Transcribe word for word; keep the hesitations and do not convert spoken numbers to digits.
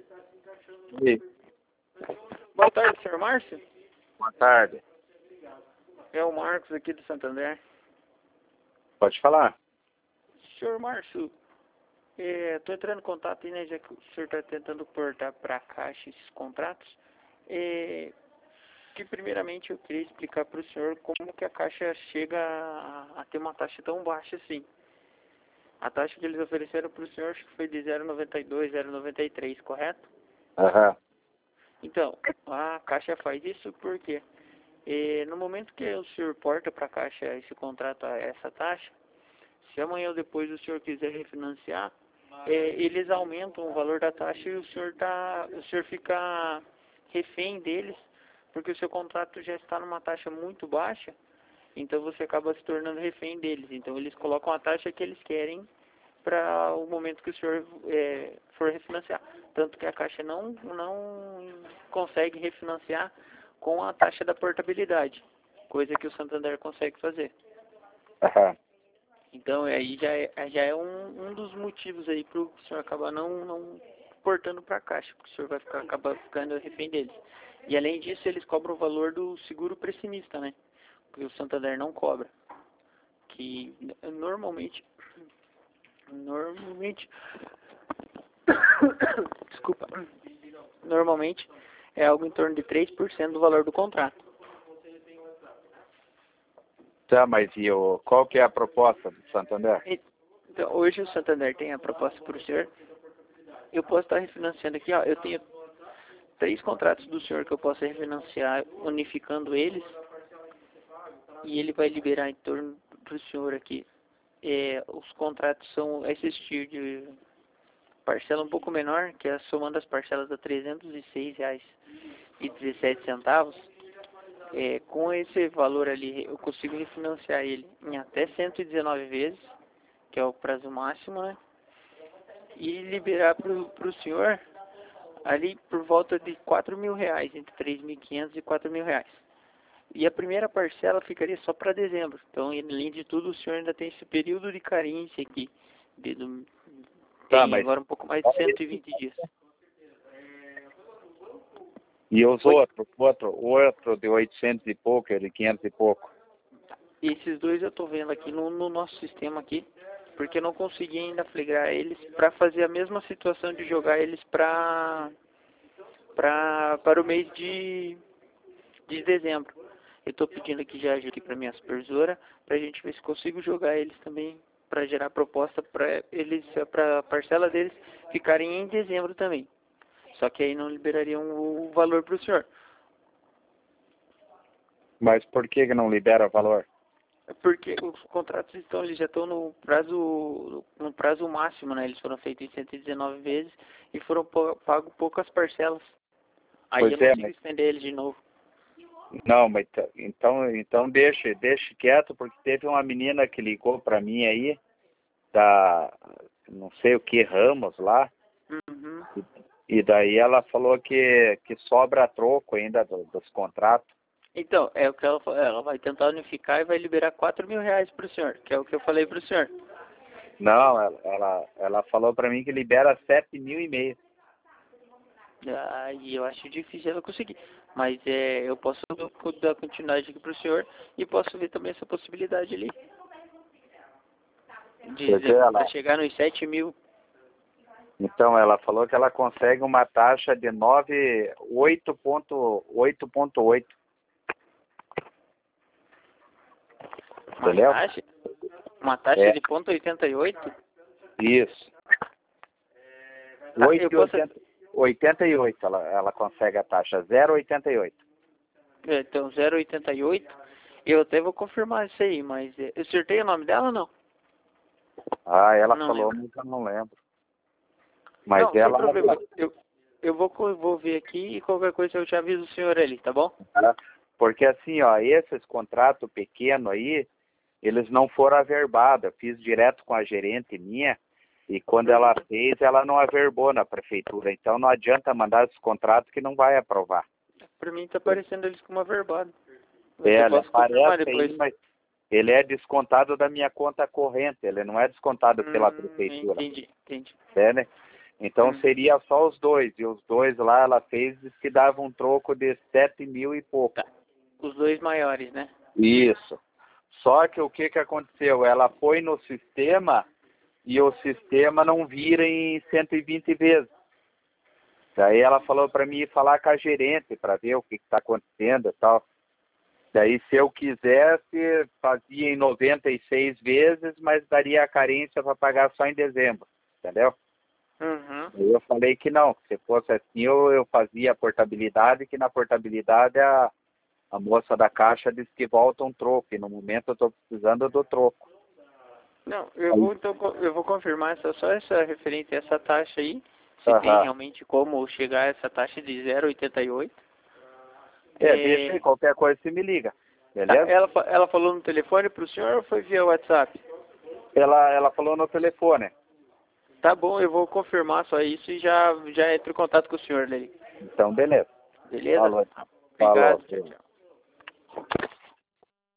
E, Boa tarde, senhor Márcio. boa tarde. É o Marcos aqui do Santander. Pode falar. Senhor Márcio, estou entrando em contato aí, né, já que o senhor está tentando portar para a Caixa esses contratos. É, que primeiramente eu queria explicar para o senhor como que a Caixa chega a, a ter uma taxa tão baixa assim. A taxa que eles ofereceram para o senhor acho que foi de zero vírgula noventa e dois, zero vírgula noventa e três, correto? Aham. Então, a Caixa faz isso porque eh, no momento que o senhor porta para a Caixa esse contrato a essa taxa, se amanhã ou depois o senhor quiser refinanciar, eh, eles aumentam o valor da taxa e o senhor, tá, o senhor fica refém deles, porque o seu contrato já está numa taxa muito baixa, então você acaba se tornando refém deles. Então eles colocam a taxa que eles querem para o momento que o senhor é, for refinanciar. Tanto que a Caixa não, não consegue refinanciar com a taxa da portabilidade, coisa que o Santander consegue fazer. Aham. Então aí já é, já é um, um dos motivos aí para o senhor acabar não, não portando para a Caixa, porque o senhor vai ficar, acabar ficando refém deles. E além disso, eles cobram o valor do seguro pressimista, né? Que o Santander não cobra. Que normalmente... Normalmente... Desculpa. Normalmente é algo em torno de três por cento do valor do contrato. Tá, mas e o, qual que é a proposta do Santander? Então, hoje o Santander tem a proposta para o senhor. Eu posso estar refinanciando aqui, ó. Eu tenho três contratos do senhor que eu posso refinanciar, unificando eles. E ele vai liberar em torno para o senhor aqui. É, os contratos são esses tipos de parcela um pouco menor, que é somando as parcelas a trezentos e seis reais e dezessete centavos. É, com esse valor ali, eu consigo refinanciar ele em até cento e dezenove vezes, que é o prazo máximo, né? E liberar para o senhor ali por volta de quatro mil reais, entre três mil e quinhentos e quatro mil reais. E a primeira parcela ficaria só para dezembro. Então, além de tudo, o senhor ainda tem esse período de carência aqui. De, do, Tá, tem mas... agora um pouco mais de cento e vinte dias. E os Oi? outros? Outro, outro de oitocentos e pouco, de quinhentos e pouco. Esses dois eu estou vendo aqui no, no nosso sistema aqui, porque eu não consegui ainda flagrar eles para fazer a mesma situação de jogar eles para para para o mês de, de dezembro. Eu estou pedindo aqui já ajuda para minha supervisora para a gente ver se consigo jogar eles também para gerar proposta para eles, para a parcela deles ficarem em dezembro também. Só que aí não liberariam o valor para o senhor. Mas por que que não libera valor? Porque os contratos estão, eles já estão no prazo, no prazo máximo, né? Eles foram feitos em cento e dezenove vezes e foram pagos poucas parcelas. Aí Pois eu não é, consigo mas... estender eles de novo. Não, mas t- então, então deixa, deixa quieto, porque teve uma menina que ligou para mim aí, da, não sei o que, Ramos lá, Uhum. e daí ela falou que, que sobra troco ainda do- dos contratos. Então, é o que ela falou. Ela vai tentar unificar e vai liberar quatro mil reais para o senhor, que é o que eu falei para o senhor. Não, ela, ela, ela falou para mim que libera sete mil e meio. Aí eu acho difícil ela conseguir. Mas é, eu posso dar continuidade aqui para o senhor e posso ver também essa possibilidade ali. Porque De, ela, para chegar nos sete mil. então ela falou que ela consegue uma taxa de nove, oito ponto oito. Uma Entendeu? taxa? Uma taxa É, de ponto oitenta e oito? isso. Tá, eu posso... oitenta e oito ela, ela consegue a taxa, zero vírgula oitenta e oito. é, Então, zero vírgula oitenta e oito. Eu até vou confirmar isso aí, mas... é, eu acertei o nome dela ou não? Ah, ela Não falou, lembro. mas eu não lembro. Mas Não, sem ela... problema. Eu, eu vou, co- vou ver aqui e qualquer coisa eu te aviso o senhor ali, tá bom? Porque assim, ó, esses contratos pequenos aí, eles não foram averbados. Eu fiz direto com a gerente minha, e quando Uhum. ela fez, ela não averbou na prefeitura. Então não adianta mandar esses contratos que não vai aprovar. Pra mim tá parecendo eles como averbado. Mas É, eu ele posso confirmar aparece depois. aí, mas ele é descontado da minha conta corrente, ele não é descontado pela Hum, prefeitura. entendi, entendi. É, né? Então Hum. seria só os dois. E os dois lá ela fez que dava um troco de sete mil e pouco. Tá. Os dois maiores, né? Isso. Só que o que, que aconteceu? Ela foi no sistema e o sistema não vira em cento e vinte vezes. Daí ela falou para mim ir falar com a gerente para ver o que está acontecendo e tal. Daí se eu quisesse, fazia em noventa e seis vezes, mas daria a carência para pagar só em dezembro. Entendeu? Uhum. Eu falei que não, que se fosse assim eu, eu fazia a portabilidade, que na portabilidade a, a moça da caixa disse que volta um troco, e no momento eu estou precisando do troco. Não, eu vou então co- eu vou confirmar essa, só essa referente a essa taxa aí, se Aham. tem realmente como chegar a essa taxa de zero vírgula oitenta e oito. É, É, deixa aí, qualquer coisa você me liga, tá, beleza? ela, fa- ela falou no telefone para o senhor ou foi via WhatsApp? Ela, ela falou no telefone. Tá bom, eu vou confirmar só isso e já, já entro em contato com o senhor, Lei. Então, beleza. Beleza? Falou. Obrigado, Falou. tchau, tchau.